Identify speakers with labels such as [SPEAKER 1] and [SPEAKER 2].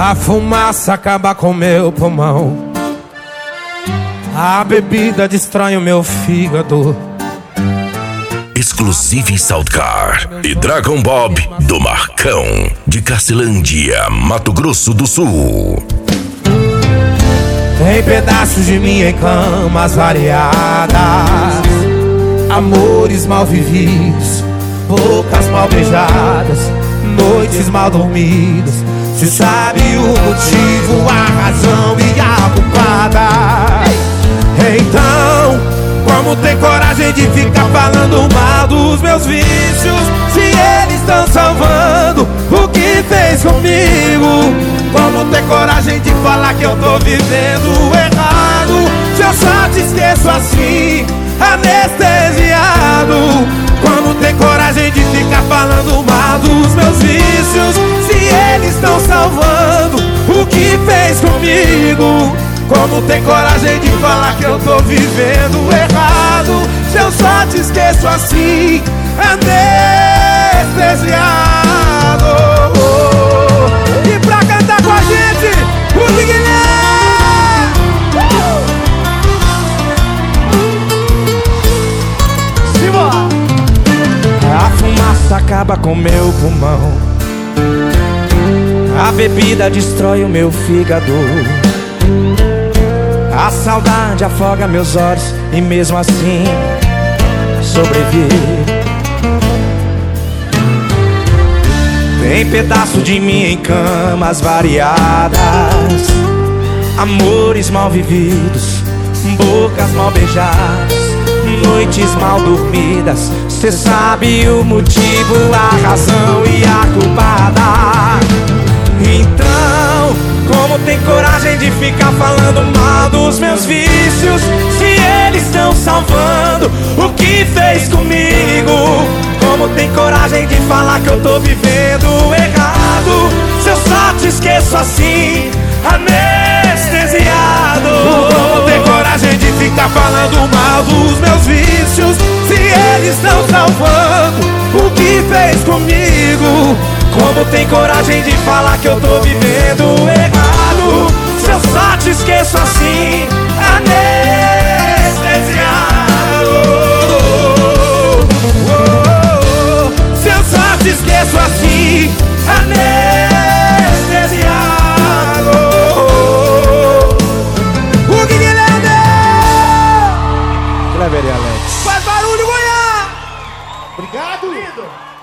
[SPEAKER 1] A fumaça acaba com meu pulmão, a bebida destrói o meu fígado.
[SPEAKER 2] Exclusive Soundcar e Dragon Bob do Marcão, de Castelândia, Mato Grosso do Sul.
[SPEAKER 1] Tem pedaços de mim em camas variadas, amores mal vividos, bocas mal beijadas, noites mal dormidas. Se sabe o motivo, a razão e a culpada. Então, como tem coragem de ficar falando mal dos meus vícios, se eles estão salvando o que fez comigo? Como tem coragem de falar que eu tô vivendo errado, se eu só te esqueço assim, anestesiado? Como tem coragem de ficar falando mal dos meus vícios, se eles estão salvando o que fez comigo? Como tem coragem de falar que eu tô vivendo errado, se eu só te esqueço assim, anestesiado? E pra cantar com a gente, o Guilherme! Simbora! A fumaça acaba com meu pulmão, a bebida destrói o meu fígado. A saudade afoga meus olhos e mesmo assim sobrevivo. Tem pedaço de mim em camas variadas, amores mal vividos, bocas mal beijadas, noites mal dormidas. Cê sabe o motivo, a razão e a culpada. Então, como tem coragem de ficar falando mal dos meus vícios, se eles estão salvando o que fez comigo? Como tem coragem de falar que eu tô vivendo errado, se eu só te esqueço assim, anestesiado? Como tem coragem de ficar falando mal dos meus vícios, se eles estão salvando o que fez comigo? Como tem coragem de falar que eu tô vivendo errado, se eu só te esqueço assim, anestesiado? Se eu só te esqueço assim, anestesiado? O Guilherme!
[SPEAKER 3] Cleber e Alex.
[SPEAKER 1] Faz barulho, Goiás!
[SPEAKER 3] Obrigado, lindo.